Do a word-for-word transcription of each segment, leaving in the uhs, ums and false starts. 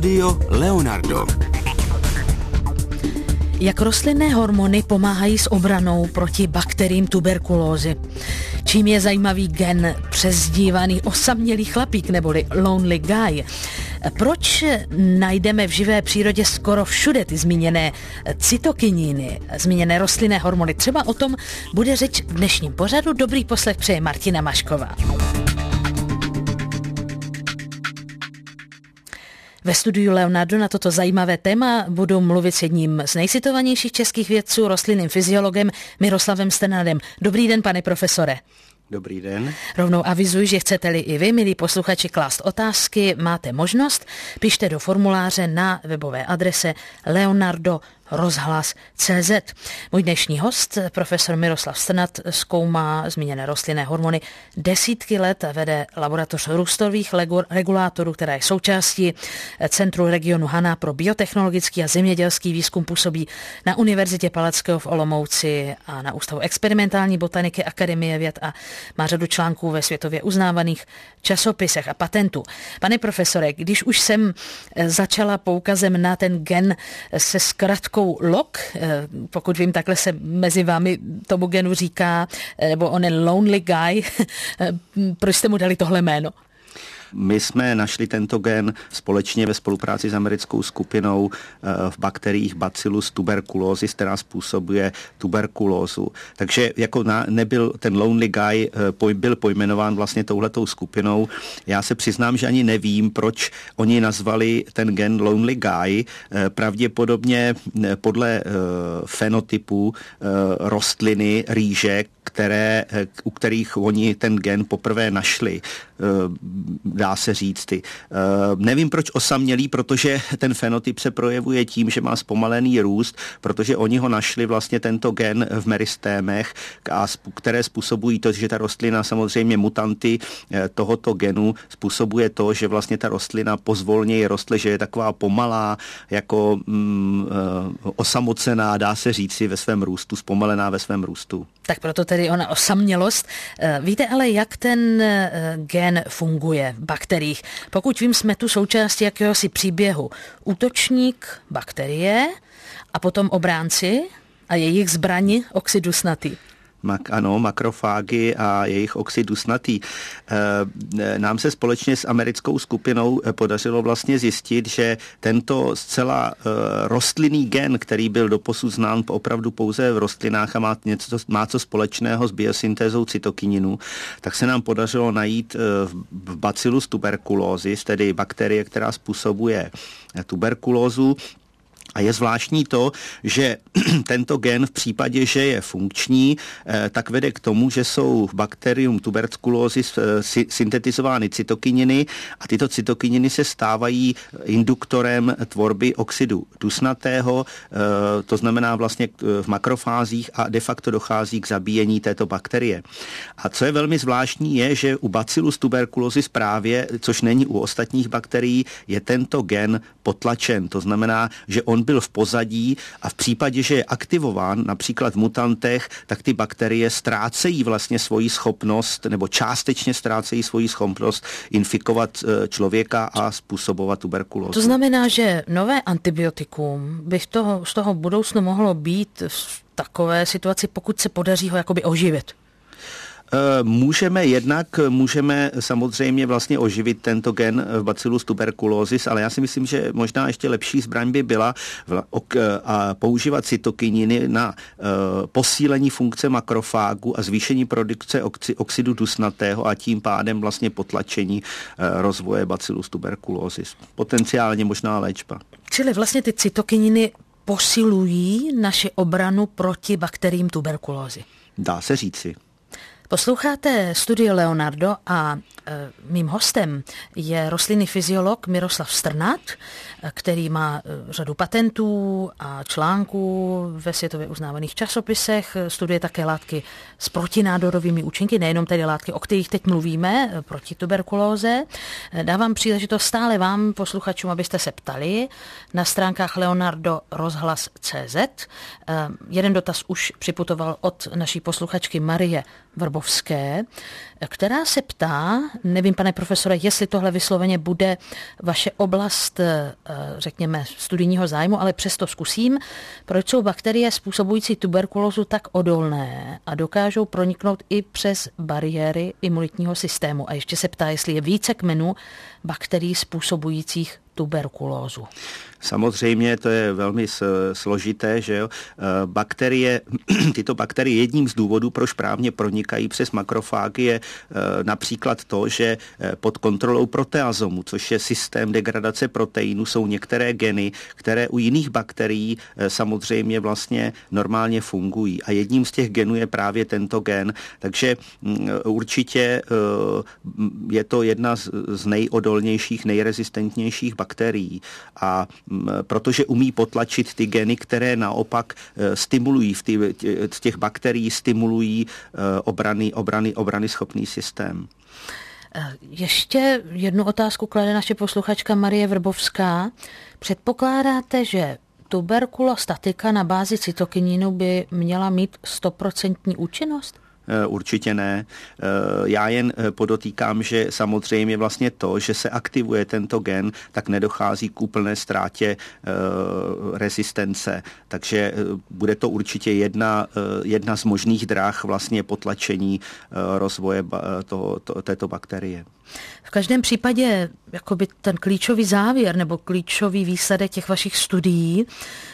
Studio Leonardo. Jak rostlinné hormony pomáhají s obranou proti bakteriím tuberkulózy? Čím je zajímavý gen přezdívaný osamělý chlapík neboli lonely guy? Proč najdeme v živé přírodě skoro všude ty zmíněné cytokininy, zmíněné rostlinné hormony? Třeba o tom bude řeč v dnešním pořadu. Dobrý poslech přeje Martina Mašková. Ve studiu Leonardo na toto zajímavé téma budu mluvit s jedním z nejcitovanějších českých vědců, rostlinným fyziologem Miroslavem Strnadem. Dobrý den, pane profesore. Dobrý den. Rovnou avizuji, že chcete-li i vy, milí posluchači, klást otázky, máte možnost. Pište do formuláře na webové adrese leonardo rozhlas tečka cé zet. Můj dnešní host, profesor Miroslav Strnad, zkoumá zmíněné rostlinné hormony desítky let a vede laboratoř růstových regulátorů, která je součástí Centru regionu Hana pro biotechnologický a zemědělský výzkum, působí na Univerzitě Palackého v Olomouci a na Ústavu experimentální botaniky Akademie věd a má řadu článků ve světově uznávaných časopisech a patentů. Pane profesore, když už jsem začala poukazem na ten gen se zkratkou L O G, pokud vím, takhle se mezi vámi tomu genu říká, nebo on je lonely guy, proč jste mu dali tohle jméno? My jsme našli tento gen společně ve spolupráci s americkou skupinou v bakteriích Bacillus tuberculosis, která způsobuje tuberkulózu. Takže jako na, nebyl ten lonely guy, byl pojmenován vlastně touhletou skupinou. Já se přiznám, že ani nevím, proč oni nazvali ten gen lonely guy. Pravděpodobně podle fenotypu rostliny rýže, které, u kterých oni ten gen poprvé našli, dá se říct. Ty. Nevím, proč osamělý, protože ten fenotyp se projevuje tím, že má zpomalený růst, protože oni ho našli vlastně tento gen v meristémech, které způsobují to, že ta rostlina samozřejmě mutanty tohoto genu způsobuje to, že vlastně ta rostlina pozvolněji rostle, že je taková pomalá, jako mm, osamocená, dá se říci, ve svém růstu, zpomalená ve svém růstu. Tak proto tedy ona osamělost. Víte ale, jak ten gen funguje v bakteriích? Pokud vím, jsme tu součástí jakéhosi příběhu. Útočník bakterie a potom obránci a jejich zbraň oxid dusnatý. Mak, ano, makrofágy a jejich oxid dusnatý. E, nám se společně s americkou skupinou podařilo vlastně zjistit, že tento zcela e, rostlinný gen, který byl doposud znám opravdu pouze v rostlinách a má, něco, má co společného s biosyntézou cytokininu, tak se nám podařilo najít e, v Bacillus tuberculosis, tedy bakterie, která způsobuje tuberkulózu. A je zvláštní to, že tento gen v případě, že je funkční, tak vede k tomu, že jsou v bakterium tuberkulózis syntetizovány cytokininy a tyto cytokininy se stávají induktorem tvorby oxidu dusnatého, to znamená vlastně v makrofázích a de facto dochází k zabíjení této bakterie. A co je velmi zvláštní je, že u Bacillus tuberculosis právě, což není u ostatních bakterií, je tento gen potlačen. To znamená, že on byl v pozadí a v případě, že je aktivován například v mutantech, tak ty bakterie ztrácejí vlastně svoji schopnost nebo částečně ztrácejí svoji schopnost infikovat člověka a způsobovat tuberkulózu. To znamená, že nové antibiotikum by z toho, z toho budoucnu mohlo být v takové situaci, pokud se podaří ho jakoby oživit. Můžeme jednak, můžeme samozřejmě vlastně oživit tento gen v Bacillus tuberculosis, ale já si myslím, že možná ještě lepší zbraň by byla a používat cytokininy na posílení funkce makrofágu a zvýšení produkce oxidu dusnatého a tím pádem vlastně potlačení rozvoje Bacillus tuberculosis. Potenciálně možná léčba. Čili vlastně ty cytokininy posilují naši obranu proti bakteriím tuberkulózy. Dá se říci. Posloucháte Studio Leonardo a e, mým hostem je rostlinný fyziolog Miroslav Strnad, který má e, řadu patentů a článků ve světově uznávaných časopisech. Studuje také látky s protinádorovými účinky, nejenom tedy látky, o kterých teď mluvíme, e, proti tuberkulóze. E, dávám příležitost stále vám, posluchačům, abyste se ptali na stránkách leonardo rozhlas tečka cé zet. E, jeden dotaz už připutoval od naší posluchačky Marie Vrbo Vrbovské, která se ptá, nevím, pane profesore, jestli tohle vysloveně bude vaše oblast, řekněme, studijního zájmu, ale přesto zkusím, proč jsou bakterie způsobující tuberkulózu tak odolné a dokážou proniknout i přes bariéry imunitního systému. A ještě se ptá, jestli je více kmenů bakterií způsobujících tuberkulózu. Samozřejmě to je velmi složité, že jo. Bakterie, tyto bakterie jedním z důvodů, proč právně pronikají přes makrofágy, je například to, že pod kontrolou proteazomu, což je systém degradace proteinů, jsou některé geny, které u jiných bakterií samozřejmě vlastně normálně fungují. A jedním z těch genů je právě tento gen. Takže určitě je to jedna z nejodolnějších, nejrezistentnějších bakterií. A protože umí potlačit ty geny, které naopak stimulují, v, ty, v těch bakterií stimulují obrany, obrany, obrany schopný systém. Ještě jednu otázku klade naše posluchačka Marie Vrbovská. Předpokládáte, že tuberkulostatika na bázi cytokininu by měla mít stoprocentní účinnost? Určitě ne. Já jen podotýkám, že samozřejmě vlastně to, že se aktivuje tento gen, tak nedochází k úplné ztrátě rezistence. Takže bude to určitě jedna, jedna z možných dráh vlastně potlačení rozvoje toho, to, této bakterie. V každém případě jakoby ten klíčový závěr nebo klíčový výsledek těch vašich studií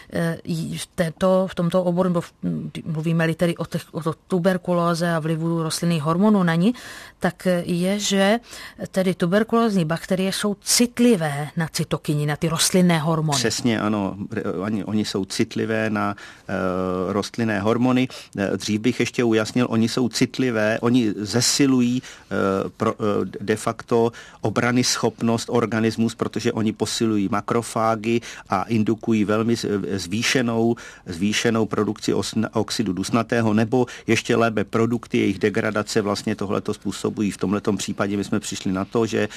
v, této, v tomto oboru, nebo v, mluvíme-li tedy o, těch, o tuberkulóze a vlivu rostlinných hormonů na ní, tak je, že tedy tuberkulózní bakterie jsou citlivé na cytokiny, na ty rostlinné hormony. Přesně, ano. Oni, oni jsou citlivé na uh, rostlinné hormony. Dřív bych ještě ujasnil, oni jsou citlivé, oni zesilují uh, pro, uh, de facto obrany schopnost organismus, protože oni posilují makrofágy a indukují velmi zvýšenou, zvýšenou produkci oxidu dusnatého, nebo ještě lépe produkty jejich degradace vlastně tohleto způsobují. V tomhletom případě my jsme přišli na to, že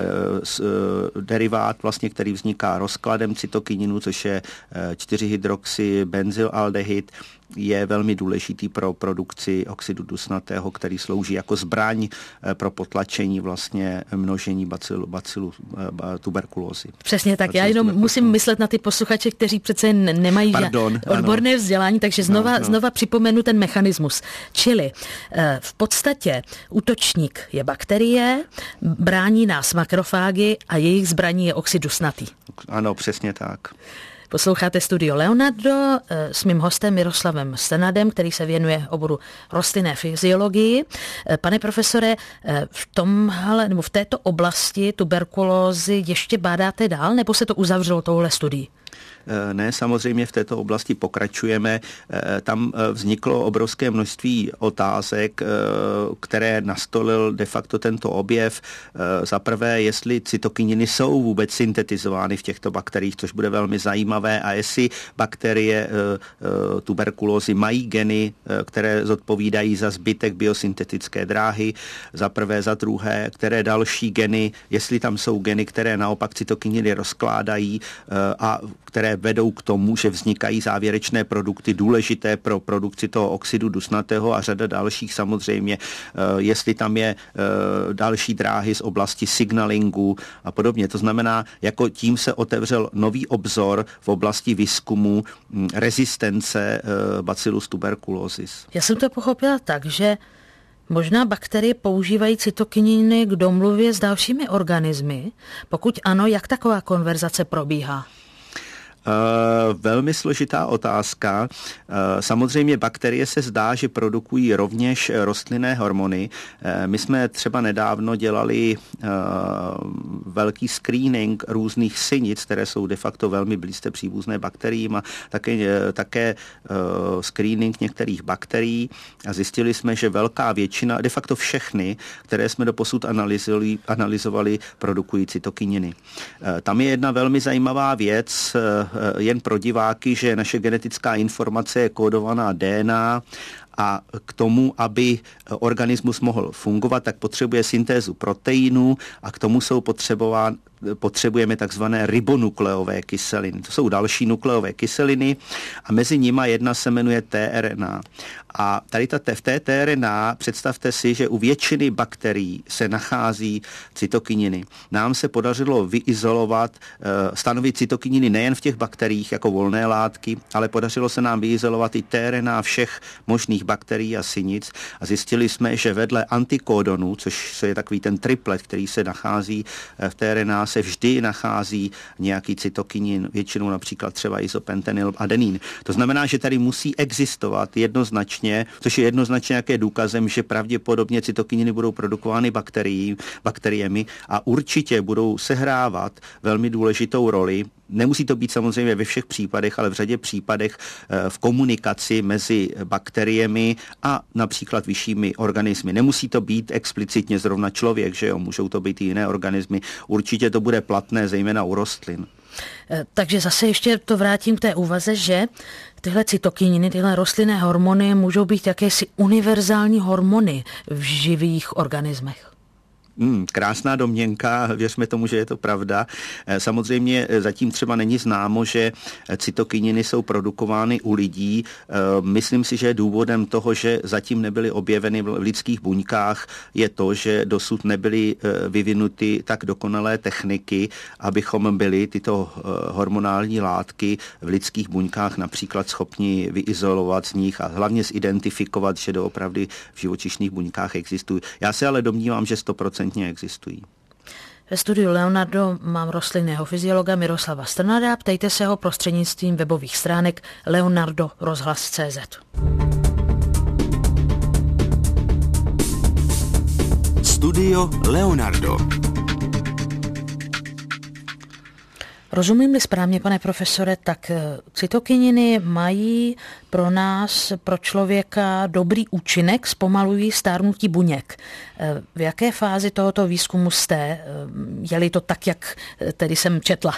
eh, derivát, vlastně, který vzniká rozkladem cytokininu, což je čtyři hydroxy benzylaldehyd, je velmi důležitý pro produkci oxidu dusnatého, který slouží jako zbraň pro potlačení vlastně množení bacilu, bacilu tuberkulózy. Přesně tak. Já jenom musím myslet na ty posluchače, kteří přece nemají Pardon, odborné ano. vzdělání, takže znova, no, no. znova připomenu ten mechanismus. Čili v podstatě útočník je bakterie, brání nás makrofágy a jejich zbraní je oxid dusnatý. Ano, přesně tak. Posloucháte Studio Leonardo s mým hostem Miroslavem Strnadem, který se věnuje oboru rostlinné fyziologii. Pane profesore, v tomhle, nebo v této oblasti tuberkulózy ještě bádáte dál, nebo se to uzavřelo touhle studií? Ne, samozřejmě v této oblasti pokračujeme. Tam vzniklo obrovské množství otázek, které nastolil de facto tento objev. Za prvé, jestli cytokininy jsou vůbec syntetizovány v těchto bakteriích, což bude velmi zajímavé, a jestli bakterie tuberkulózy mají geny, které zodpovídají za zbytek biosyntetické dráhy. Za prvé, za druhé, které další geny, jestli tam jsou geny, které naopak cytokininy rozkládají a které vedou k tomu, že vznikají závěrečné produkty důležité pro produkci toho oxidu dusnatého a řada dalších samozřejmě, jestli tam je další dráhy z oblasti signalingu a podobně. To znamená, jako tím se otevřel nový obzor v oblasti výzkumu rezistence Bacillus tuberculosis. Já jsem to pochopila tak, že možná bakterie používají cytokininy k domluvě s dalšími organismy. Pokud ano, jak taková konverzace probíhá? Uh, velmi složitá otázka. Uh, samozřejmě bakterie se zdá, že produkují rovněž rostlinné hormony. Uh, my jsme třeba nedávno dělali uh, velký screening různých synic, které jsou de facto velmi blízce příbuzné bakteriím, a také, uh, také uh, screening některých bakterií a zjistili jsme, že velká většina, de facto všechny, které jsme doposud analyzovali, analyzovali produkují cytokininy. Uh, tam je jedna velmi zajímavá věc, uh, jen pro diváky, že naše genetická informace je kódovaná D N A a k tomu, aby organismus mohl fungovat, tak potřebuje syntézu proteinů a k tomu jsou potřebujeme takzvané ribonukleové kyseliny. To jsou další nukleové kyseliny a mezi nima jedna se jmenuje T R N A. A tady ta, v té T R N A představte si, že u většiny bakterií se nachází cytokininy. Nám se podařilo vyizolovat, stanovit cytokininy nejen v těch bakteriích jako volné látky, ale podařilo se nám vyizolovat i T R N A všech možných bakterií a sinic a zjistili jsme, že vedle antikódonu, což je takový ten triplet, který se nachází v T R N A, se vždy nachází nějaký cytokinin, většinou například třeba izopentenyl adenín. To znamená, že tady musí existovat jednoznačně, což je jednoznačně nějaké důkazem, že pravděpodobně cytokininy budou produkovány bakterií, bakteriemi a určitě budou sehrávat velmi důležitou roli. Nemusí to být samozřejmě ve všech případech, ale v řadě případech v komunikaci mezi bakteriemi a například vyššími organismy. Nemusí to být explicitně zrovna člověk, že jo, můžou to být i jiné organismy. Určitě to bude platné zejména u rostlin. Takže zase ještě to vrátím k té úvaze, že tyhle cytokininy, tyhle rostlinné hormony můžou být jakési univerzální hormony v živých organismech. Hmm, krásná domněnka, věřme tomu, že je to pravda. Samozřejmě zatím třeba není známo, že cytokininy jsou produkovány u lidí. Myslím si, že důvodem toho, že zatím nebyly objeveny v lidských buňkách, je to, že dosud nebyly vyvinuty tak dokonalé techniky, abychom byli tyto hormonální látky v lidských buňkách například schopni vyizolovat z nich a hlavně zidentifikovat, že doopravdy v živočišných buňkách existují. Já se ale domnívám, že sto procent existují. Ve studiu Leonardo mám rostlinného fyziologa Miroslava Strnada. Ptejte se ho prostřednictvím webových stránek leonardo rozhlas tečka cé zet. Studio Leonardo. Rozumím-li správně, pane profesore, tak cytokininy mají pro nás, pro člověka dobrý účinek, zpomalují stárnutí buněk. V jaké fázi tohoto výzkumu jste? Je-li to tak, jak tedy jsem četla?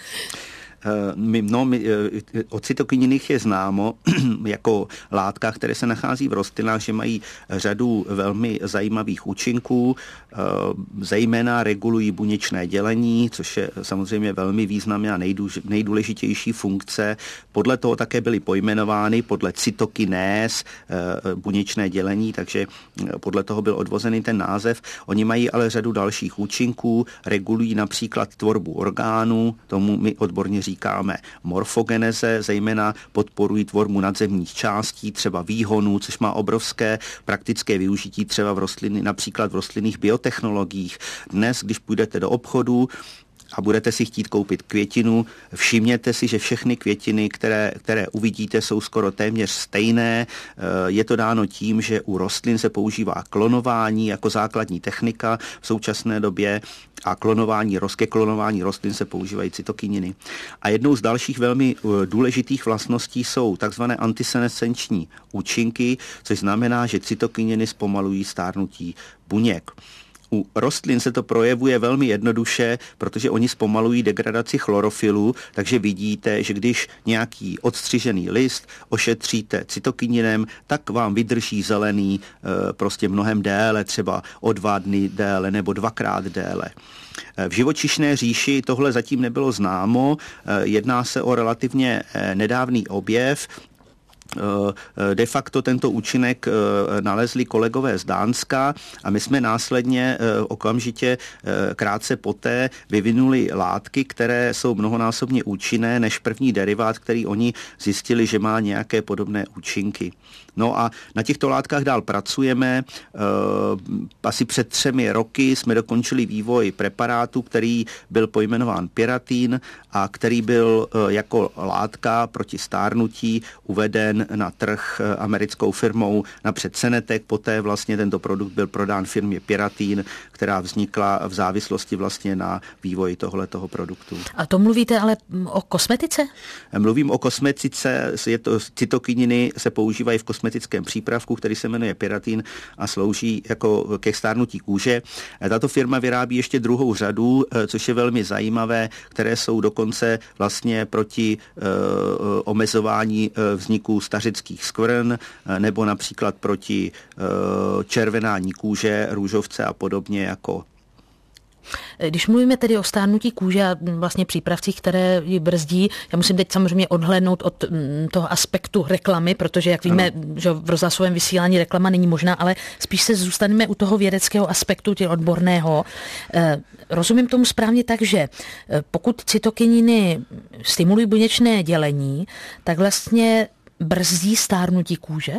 No, my, o cytokininách je známo jako látkách, které se nachází v rostlinách, že mají řadu velmi zajímavých účinků, zejména regulují buněčné dělení, což je samozřejmě velmi významná a nejdůležitější funkce. Podle toho také byly pojmenovány podle cytokinéz buněčné dělení, takže podle toho byl odvozený ten název. Oni mají ale řadu dalších účinků, regulují například tvorbu orgánů, tomu my odborně říkáme morfogeneze, zejména podporují tvorbu nadzemních částí, třeba výhonů, což má obrovské praktické využití třeba v rostliny, například v rostlinných biotechnologiích. Dnes, když půjdete do obchodu a budete si chtít koupit květinu, všimněte si, že všechny květiny, které, které uvidíte, jsou skoro téměř stejné. Je to dáno tím, že u rostlin se používá klonování jako základní technika v současné době a klonování, ke klonování rostlin se používají cytokininy. A jednou z dalších velmi důležitých vlastností jsou takzvané antisenescenční účinky, což znamená, že cytokininy zpomalují stárnutí buněk. U rostlin se to projevuje velmi jednoduše, protože oni zpomalují degradaci chlorofilu, takže vidíte, že když nějaký odstřižený list ošetříte cytokininem, tak vám vydrží zelený e, prostě mnohem déle, třeba o dva dny déle nebo dvakrát déle. V živočišné říši tohle zatím nebylo známo, jedná se o relativně nedávný objev. De facto tento účinek nalezli kolegové z Dánska a my jsme následně okamžitě krátce poté vyvinuli látky, které jsou mnohonásobně účinné než první derivát, který oni zjistili, že má nějaké podobné účinky. No a na těchto látkách dál pracujeme. Asi před třemi roky jsme dokončili vývoj preparátu, který byl pojmenován Piratin a který byl jako látka proti stárnutí uveden na trh americkou firmou napřed Senetec, poté vlastně tento produkt byl prodán firmě Piratin, která vznikla v závislosti vlastně na vývoji tohletoho produktu. A to mluvíte ale o kosmetice? Mluvím o kosmetice, je to, cytokininy se používají v kosmetickém přípravku, který se jmenuje Piratin a slouží jako ke stárnutí kůže. Tato firma vyrábí ještě druhou řadu, což je velmi zajímavé, které jsou dokonce vlastně proti uh, omezování uh, vzniku stařických skvrn nebo například proti uh, červenání kůže, růžovce a podobně jako. Když mluvíme tedy o stárnutí kůže a vlastně přípravcích, které ji brzdí, já musím teď samozřejmě odhlédnout od toho aspektu reklamy, protože jak víme, ano. že v rozhlasovém vysílání reklama není možná, ale spíš se zůstaneme u toho vědeckého aspektu, tě odborného. Rozumím tomu správně tak, že pokud cytokininy stimulují buněčné dělení, tak vlastně brzdí stárnutí kůže?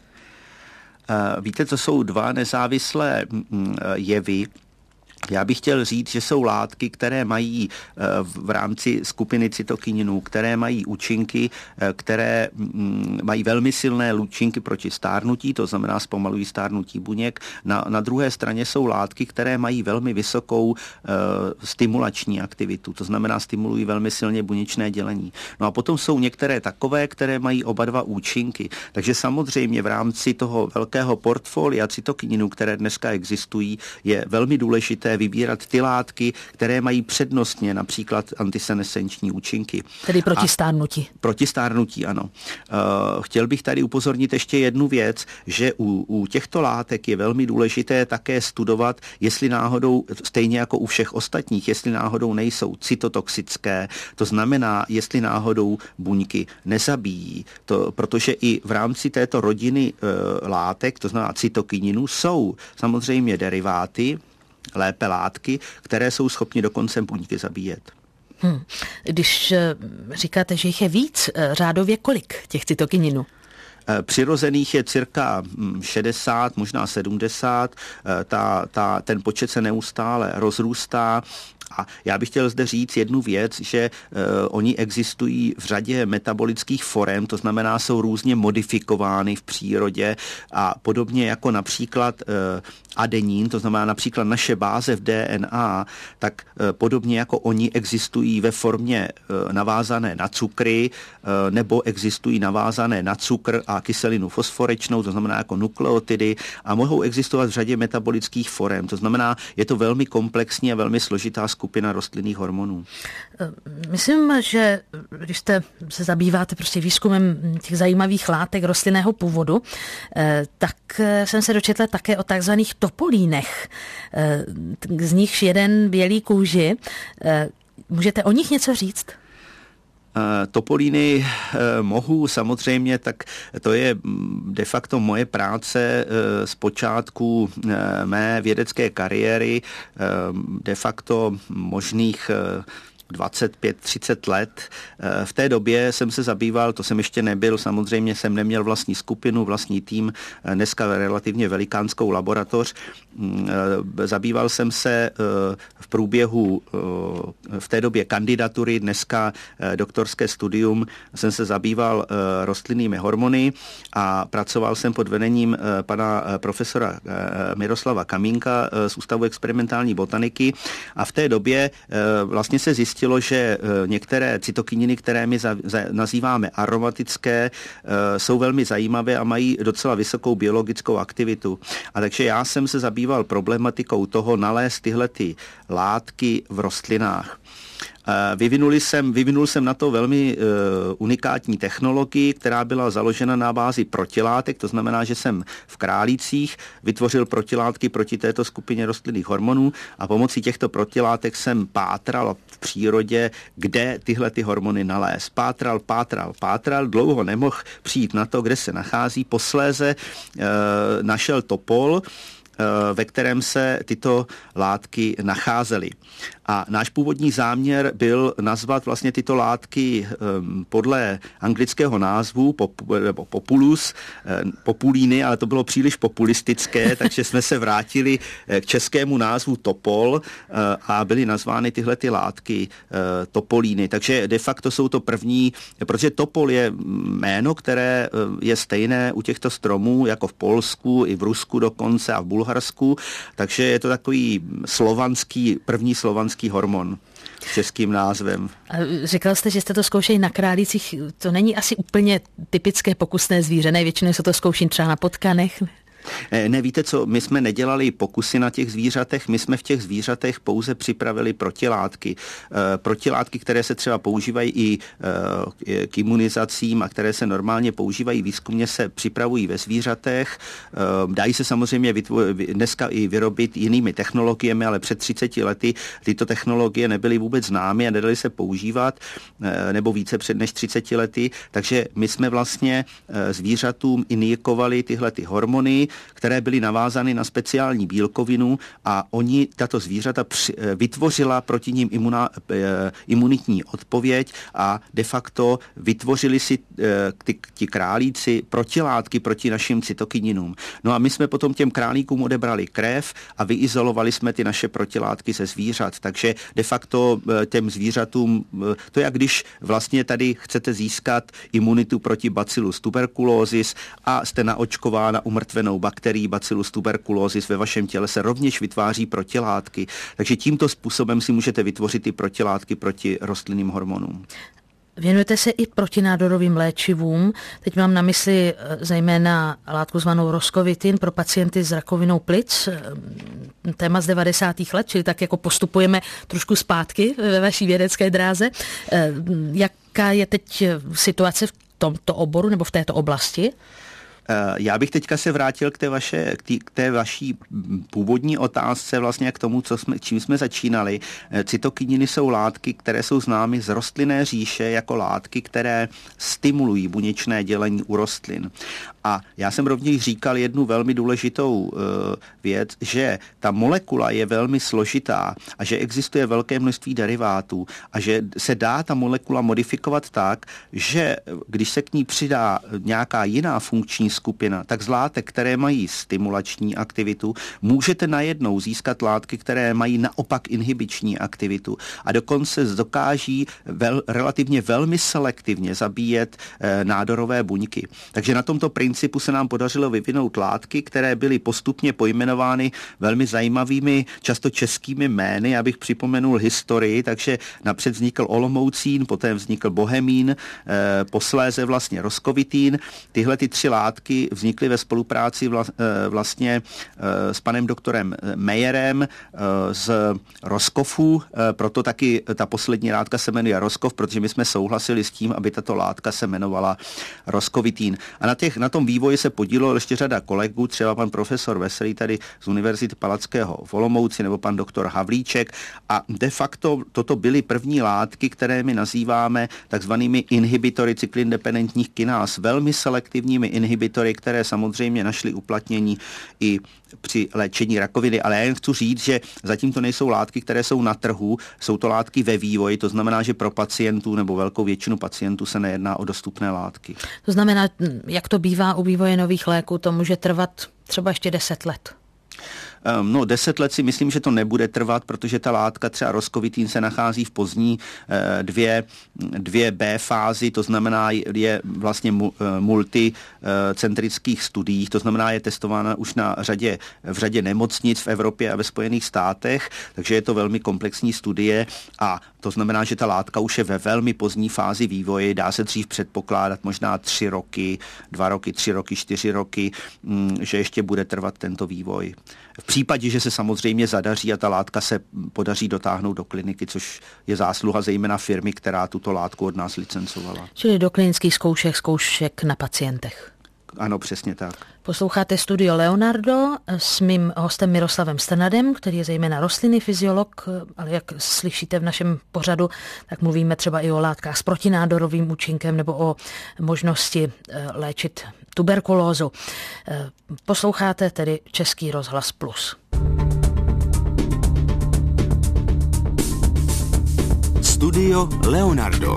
Víte, to jsou dva nezávislé jevy. Já bych chtěl říct, že jsou látky, které mají v rámci skupiny cytokininů, které mají účinky, které mají velmi silné účinky proti stárnutí, to znamená zpomalují stárnutí buněk. Na, na druhé straně jsou látky, které mají velmi vysokou uh, stimulační aktivitu, to znamená stimulují velmi silně buněčné dělení. No a potom jsou některé takové, které mají oba dva účinky. Takže samozřejmě v rámci toho velkého portfolia cytokininů, které dneska existují, je velmi důležité vybírat ty látky, které mají přednostně například antisenescenční účinky. Tedy proti stárnutí. Proti stárnutí, ano. Uh, chtěl bych tady upozornit ještě jednu věc, že u, u těchto látek je velmi důležité také studovat, jestli náhodou, stejně jako u všech ostatních, jestli náhodou nejsou cytotoxické, to znamená, jestli náhodou buňky nezabíjí. To, protože i v rámci této rodiny uh, látek, to znamená cytokininů, jsou samozřejmě deriváty, lépe látky, které jsou schopni dokonce buňky zabíjet. Hmm. Když říkáte, že jich je víc, řádově kolik těch cytokininů? Přirozených je cirka šedesát, možná sedmdesát, ta, ta, ten počet se neustále rozrůstá. A já bych chtěl zde říct jednu věc, že uh, oni existují v řadě metabolických forem, to znamená, jsou různě modifikovány v přírodě a podobně jako například uh, adenín, to znamená například naše báze v D N A, tak uh, podobně jako oni existují ve formě uh, navázané na cukry uh, nebo existují navázané na cukr a kyselinu fosforečnou, to znamená jako nukleotidy a mohou existovat v řadě metabolických forem. To znamená, je to velmi komplexní a velmi složitá skupina rostlinných hormonů. Myslím, že když jste se zabýváte prostě výzkumem těch zajímavých látek rostlinného původu, tak jsem se dočetla také o takzvaných topolínech. Z nichž jeden bělí kůži. Můžete o nich něco říct? Topolíny mohu samozřejmě, tak to je de facto moje práce z počátku mé vědecké kariéry, de facto možných dvacet pět třicet let. V té době jsem se zabýval, to jsem ještě nebyl, samozřejmě jsem neměl vlastní skupinu, vlastní tým, dneska relativně velikánskou laboratoř. Zabýval jsem se v průběhu v té době kandidatury, dneska doktorské studium, jsem se zabýval rostlinnými hormony a pracoval jsem pod vedením pana profesora Miroslava Kamínka z Ústavu experimentální botaniky a v té době vlastně se zjistilo, že některé cytokininy, které my za, za, nazýváme aromatické, jsou velmi zajímavé a mají docela vysokou biologickou aktivitu. A takže já jsem se zabýval problematikou toho nalézt tyhle ty látky v rostlinách. Vyvinuli jsem, vyvinul jsem na to velmi uh, unikátní technologii, která byla založena na bázi protilátek, to znamená, že jsem v králících vytvořil protilátky proti této skupině rostlinných hormonů a pomocí těchto protilátek jsem pátral v přírodě, kde tyhle ty hormony nalézt. Pátral, pátral, pátral, dlouho nemohl přijít na to, kde se nachází. Posléze uh, našel topol, ve kterém se tyto látky nacházely. A náš původní záměr byl nazvat vlastně tyto látky podle anglického názvu nebo populus, populíny, ale to bylo příliš populistické, takže jsme se vrátili k českému názvu topol a byly nazvány tyhle ty látky topolíny. Takže de facto jsou to první, protože topol je jméno, které je stejné u těchto stromů jako v Polsku i v Rusku dokonce a v Bulharsku, takže je to takový slovanský, první slovanský hormon s českým názvem. A říkal jste, že jste to zkoušeli na králících. To není asi úplně typické pokusné zvíře, ne? Většinou se to zkouší třeba na potkanech. Ne, víte co, my jsme nedělali pokusy na těch zvířatech, my jsme v těch zvířatech pouze připravili protilátky. Protilátky, které se třeba používají i k imunizacím a které se normálně používají výzkumně, se připravují ve zvířatech. Dají se samozřejmě dneska i vyrobit jinými technologiemi, ale před třiceti lety tyto technologie nebyly vůbec známy a nedaly se používat, nebo více před než třiceti lety, takže my jsme vlastně zvířatům injikovali tyhle ty hormony, které byly navázány na speciální bílkovinu a oni, tato zvířata při, vytvořila proti ním imuna, imunitní odpověď a de facto vytvořili si ty, ti králíci protilátky proti našim cytokininům. No a my jsme potom těm králíkům odebrali krev a vyizolovali jsme ty naše protilátky ze zvířat, takže de facto těm zvířatům, to je jak když vlastně tady chcete získat imunitu proti Bacillus tuberculosis a jste naočkována umrtvenou bakterií Bacillus tuberculosis, ve vašem těle se rovněž vytváří protilátky, takže tímto způsobem si můžete vytvořit i protilátky proti rostlinným hormonům. Věnujete se i protinádorovým léčivům. Teď mám na mysli zejména látku zvanou Roscovitin pro pacienty s rakovinou plic. Téma z devadesátých let, čili tak jako postupujeme trošku zpátky ve vaší vědecké dráze. Jaká je teď situace v tomto oboru nebo v této oblasti? Já bych teďka se vrátil k té, vaše, k, tý, k té vaší původní otázce, vlastně k tomu, co jsme, čím jsme začínali. Cytokininy jsou látky, které jsou známy z rostlinné říše jako látky, které stimulují buněčné dělení u rostlin. A já jsem rovněž říkal jednu velmi důležitou uh, věc, že ta molekula je velmi složitá a že existuje velké množství derivátů a že se dá ta molekula modifikovat tak, že když se k ní přidá nějaká jiná funkční skupina, tak z látek, které mají stimulační aktivitu, můžete najednou získat látky, které mají naopak inhibiční aktivitu a dokonce dokáží vel, relativně velmi selektivně zabíjet eh, nádorové buňky. Takže na tomto principu se nám podařilo vyvinout látky, které byly postupně pojmenovány velmi zajímavými, často českými jmény, abych připomenul historii, takže napřed vznikl Olomoucín, poté vznikl Bohemín, eh, posléze vlastně Roscovitin. Tyhle ty tři látky vznikly ve spolupráci vla, eh, vlastně eh, s panem doktorem Mayerem eh, z Roscoffu, eh, proto taky ta poslední látka se jmenuje Roscoff, protože my jsme souhlasili s tím, aby tato látka se jmenovala Roscovitin. A na, těch, na tom vývoji se podílelo ještě řada kolegů, třeba pan profesor Veselý tady z Univerzity Palackého v Olomouci nebo pan doktor Havlíček a de facto toto byly první látky, které my nazýváme takzvanými inhibitory cyklindependentních kináz, velmi selektivními inhibitory, které samozřejmě našly uplatnění i při léčení rakoviny, ale já jen chci říct, že zatím to nejsou látky, které jsou na trhu, jsou to látky ve vývoji, to znamená, že pro pacientů nebo velkou většinu pacientů se nejedná o dostupné látky. To znamená, jak to bývá u vývoje nových léků, to může trvat třeba ještě deset let. No, deset let si myslím, že to nebude trvat, protože ta látka, třeba Roscovitin, se nachází v pozdní dvě, dvě B fázi, to znamená, je vlastně multicentrických studiích, to znamená, je testována už na řadě, v řadě nemocnic v Evropě a ve Spojených státech, takže je to velmi komplexní studie a to znamená, že ta látka už je ve velmi pozdní fázi vývoje, dá se dřív předpokládat možná tři roky, dva roky, tři roky, čtyři roky, že ještě bude trvat tento vývoj. V případě, že se samozřejmě zadaří a ta látka se podaří dotáhnout do kliniky, což je zásluha zejména firmy, která tuto látku od nás licencovala. Čili do klinických zkoušek, zkoušek na pacientech. Ano, přesně tak. Posloucháte Studio Leonardo s mým hostem Miroslavem Strnadem, který je zejména rostlinný fyziolog, ale jak slyšíte v našem pořadu, tak mluvíme třeba i o látkách s protinádorovým účinkem nebo o možnosti léčit tuberkulózu. Posloucháte tedy Český rozhlas Plus. Studio Leonardo.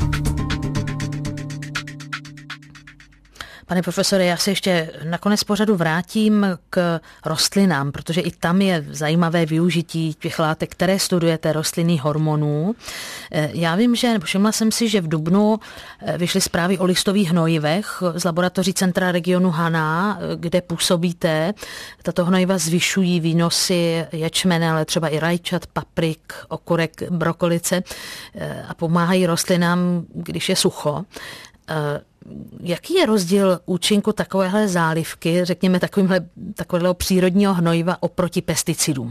Pane profesore, já se ještě nakonec pořadu vrátím k rostlinám, protože i tam je zajímavé využití těch látek, které studujete, rostlinných hormonů. Já vím, že, nebo všimla jsem si, že v dubnu vyšly zprávy o listových hnojivech z laboratoří Centra regionu Haná, kde působíte. Tato hnojiva zvyšují výnosy ječmene, ale třeba i rajčat, paprik, okurek, brokolice a pomáhají rostlinám, když je sucho. jaký je rozdíl účinku takovéhle zálivky, řekněme takovémhle, takového přírodního hnojiva oproti pesticidům?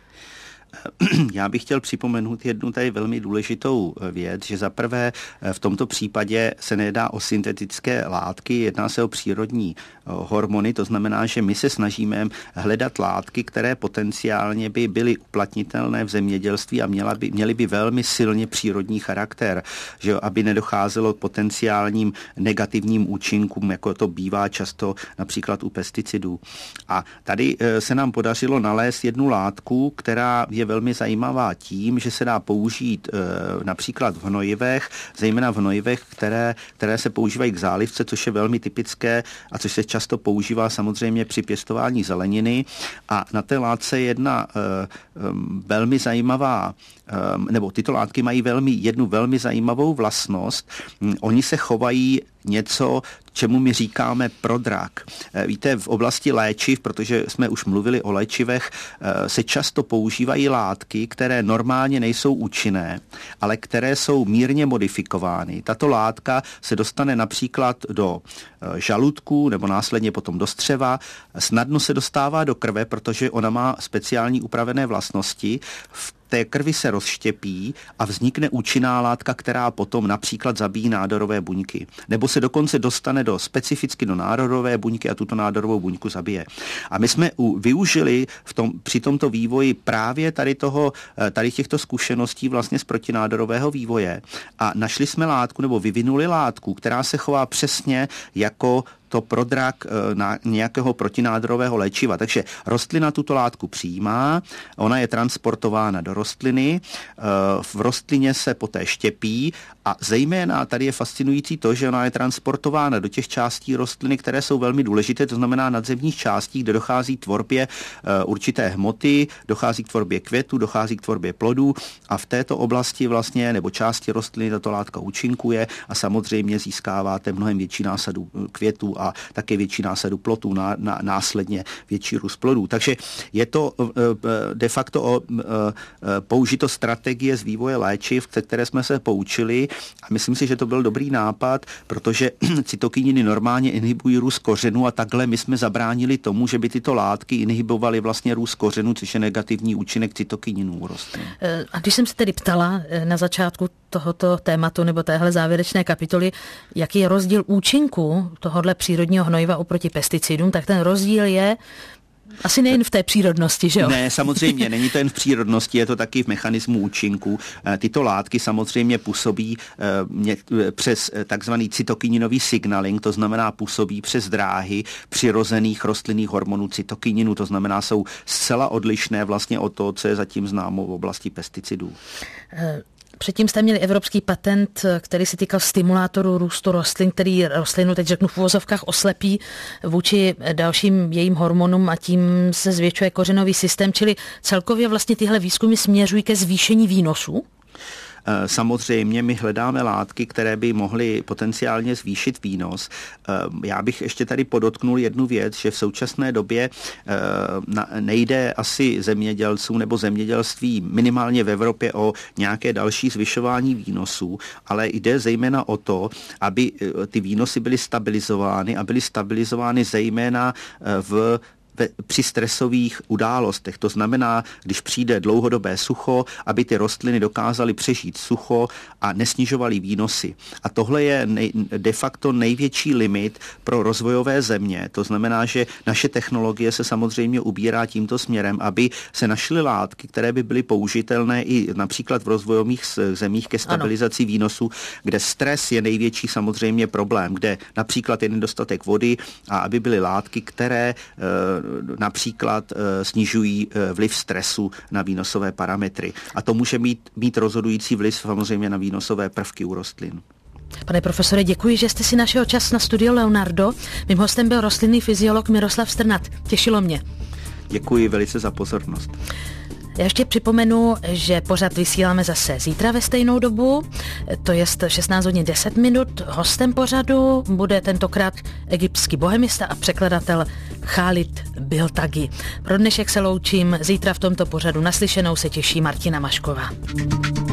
Já bych chtěl připomenout jednu tady velmi důležitou věc, že za prvé v tomto případě se nejedná o syntetické látky, jedná se o přírodní hormony, to znamená, že my se snažíme hledat látky, které potenciálně by byly uplatnitelné v zemědělství a měla by, měly by velmi silně přírodní charakter, že aby nedocházelo k potenciálním negativním účinkům, jako to bývá často například u pesticidů. A tady se nám podařilo nalézt jednu látku, která je velmi zajímavá tím, že se dá použít e, například v hnojivech, zejména v hnojivech, které, které se používají k zálivce, což je velmi typické a což se často používá samozřejmě při pěstování zeleniny. A na té látce je jedna e, e, velmi zajímavá, e, nebo tyto látky mají velmi, jednu velmi zajímavou vlastnost. Oni se chovají něco, čemu my říkáme prodrak. Víte, v oblasti léčiv, protože jsme už mluvili o léčivech, se často používají látky, které normálně nejsou účinné, ale které jsou mírně modifikovány. Tato látka se dostane například do žaludku nebo následně potom do střeva. Snadno se dostává do krve, protože ona má speciální upravené vlastnosti. V té krvi se rozštěpí a vznikne účinná látka, která potom například zabíjí nádorové buňky. Nebo se dokonce dostane do specificky do nádorové buňky a tuto nádorovou buňku zabije. A my jsme u, využili v tom, při tomto vývoji právě tady, toho, tady těchto zkušeností vlastně z protinádorového vývoje a našli jsme látku nebo vyvinuli látku, která se chová přesně jako to prodrak na nějakého protinádorového léčiva. Takže rostlina tuto látku přijímá, ona je transportována do rostliny, v rostlině se poté štěpí a zejména tady je fascinující to, že ona je transportována do těch částí rostliny, které jsou velmi důležité, to znamená nadzemních částí, kde dochází k tvorbě určité hmoty, dochází k tvorbě květu, dochází k tvorbě plodů a v této oblasti vlastně nebo části rostliny tato látka účinkuje a samozřejmě získáváte mnohem větší násadu květů a také větší násadu plodů, ná, ná, následně větší růst plodů. Takže je to de facto o použito strategie z vývoje léčiv, které jsme se poučili a myslím si, že to byl dobrý nápad, protože cytokininy normálně inhibují růst kořenů a takhle my jsme zabránili tomu, že by tyto látky inhibovaly vlastně růst kořenů, což je negativní účinek cytokininů u rostlin. A když jsem se tedy ptala na začátku tohoto tématu nebo téhle závěrečné kapitoly, jaký je rozdíl účinku tohohle přírodního hnojiva oproti pesticidům, tak ten rozdíl je asi nejen v té přírodnosti, že jo? Ne, samozřejmě, není to jen v přírodnosti, je to taky v mechanismu účinku. Tyto látky samozřejmě působí přes takzvaný cytokininový signaling, to znamená působí přes dráhy přirozených rostlinných hormonů cytokininu, to znamená jsou zcela odlišné vlastně od toho, co je zatím známo v oblasti pesticidů. E- Předtím jste měli evropský patent, který se týkal stimulátoru růstu rostlin, který rostlinu, teď řeknu v uvozovkách, oslepí vůči dalším jejím hormonům a tím se zvětšuje kořenový systém, čili celkově vlastně tyhle výzkumy směřují ke zvýšení výnosů? Samozřejmě my hledáme látky, které by mohly potenciálně zvýšit výnos. Já bych ještě tady podotknul jednu věc, že v současné době nejde asi zemědělcům nebo zemědělství minimálně v Evropě o nějaké další zvyšování výnosů, ale jde zejména o to, aby ty výnosy byly stabilizovány a byly stabilizovány zejména v při stresových událostech. To znamená, když přijde dlouhodobé sucho, aby ty rostliny dokázaly přežít sucho a nesnižovaly výnosy. A tohle je nej, de facto největší limit pro rozvojové země. To znamená, že naše technologie se samozřejmě ubírá tímto směrem, aby se našly látky, které by byly použitelné i například v rozvojových zemích ke stabilizaci ano. výnosů, kde stres je největší samozřejmě problém, kde například je nedostatek vody a aby byly látky, které například e, snižují e, vliv stresu na výnosové parametry. A to může mít, mít rozhodující vliv samozřejmě na výnosové prvky u rostlin. Pane profesore, děkuji, že jste si našel čas na studio Leonardo. Mým hostem byl rostlinný fyziolog Miroslav Strnad. Těšilo mě. Děkuji velice za pozornost. Já ještě připomenu, že pořad vysíláme zase zítra ve stejnou dobu, to je šestnáct hodin deset minut. Hostem pořadu bude tentokrát egyptský bohemista a překladatel Khalid Biltagi. Pro dnešek se loučím, zítra v tomto pořadu naslyšenou se těší Martina Mašková.